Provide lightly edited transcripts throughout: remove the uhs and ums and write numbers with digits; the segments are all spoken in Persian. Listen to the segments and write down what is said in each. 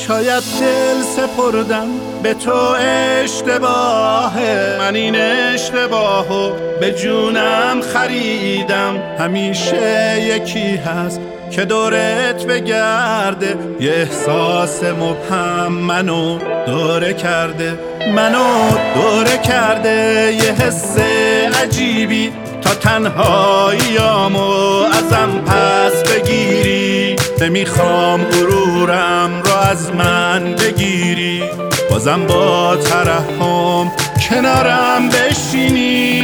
شاید دل سپردم به تو اشتباهه، من این اشتباهو به جونم خریدم. همیشه یکی هست که دورت بگرده، یه احساس مبهم منو دوره کرده، یه حس عجیبی تا تنهاییامو ازم پس بگیری. نمیخوام غرورم رو از من بگیری، بازم با ترحم کنارم بشینی.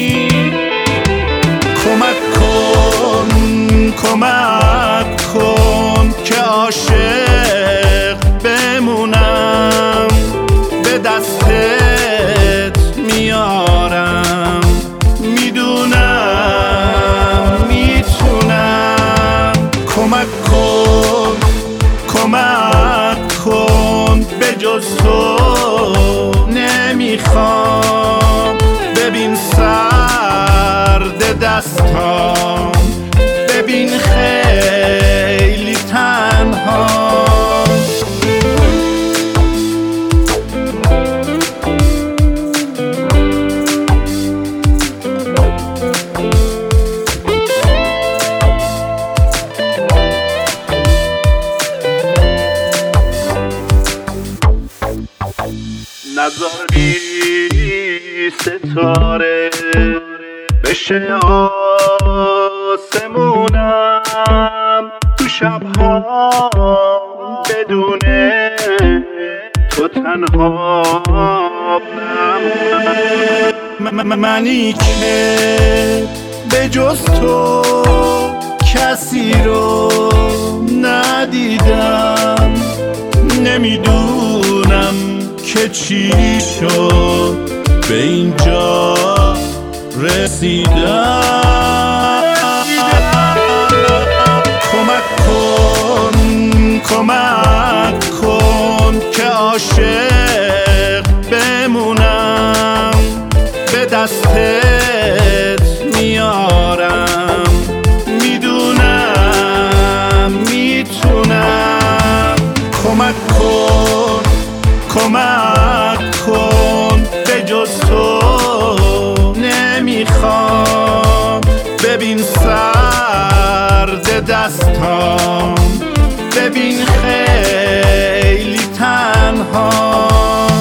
کمک کن که عاشق بمونم، به دستت میارم، میدونم میتونم. کمک کن به جز تو نمیخوام. ببین سرد دستام، ببین خیلی تنها. نظر بی ستاره بشه آسمونم، تو شبها بدون تو تنها بمونم. منی که به جز تو کسی رو ندیدم، نمیدونم که چی شد به اینجا رسیدم. کمک کن که عاشق بمونم، به دستت میارم، میدونم میتونم. کمک کن به جز تو نمیخوام. ببین سرد دستام، ببین خیلی تنها.